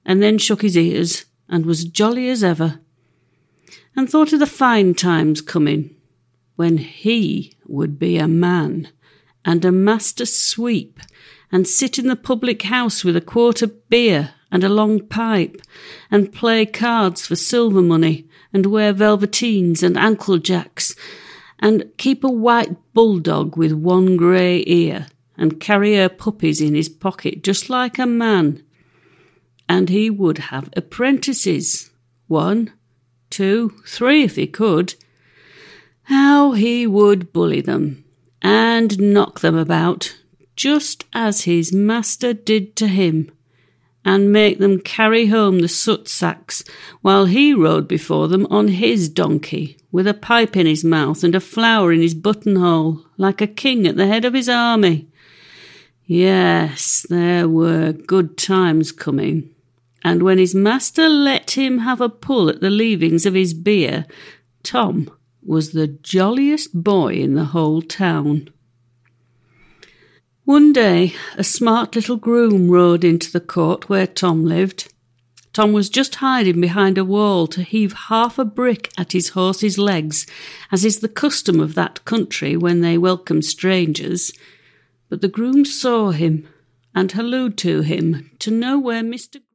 and then shook his ears, and was jolly as ever, and thought of the fine times coming, when he would be a man, and a master sweep, and sit in the public house with a quart of beer and a long pipe, and play cards for silver money, and wear velveteens and ankle-jacks, and keep a white bulldog with one grey ear, and carry her puppies in his pocket just like a man. And he would have apprentices, 1, 2, 3 if he could. How he would bully them, and knock them about, just as his master did to him, and make them carry home the soot sacks, while he rode before them on his donkey, with a pipe in his mouth and a flower in his buttonhole, like a king at the head of his army. Yes, there were good times coming, and when his master let him have a pull at the leavings of his beer, Tom was the jolliest boy in the whole town. One day a smart little groom rode into the court where Tom lived. Tom was just hiding behind a wall to heave half a brick at his horse's legs, as is the custom of that country when they welcome strangers. But the groom saw him and hallooed to him to know where Mr.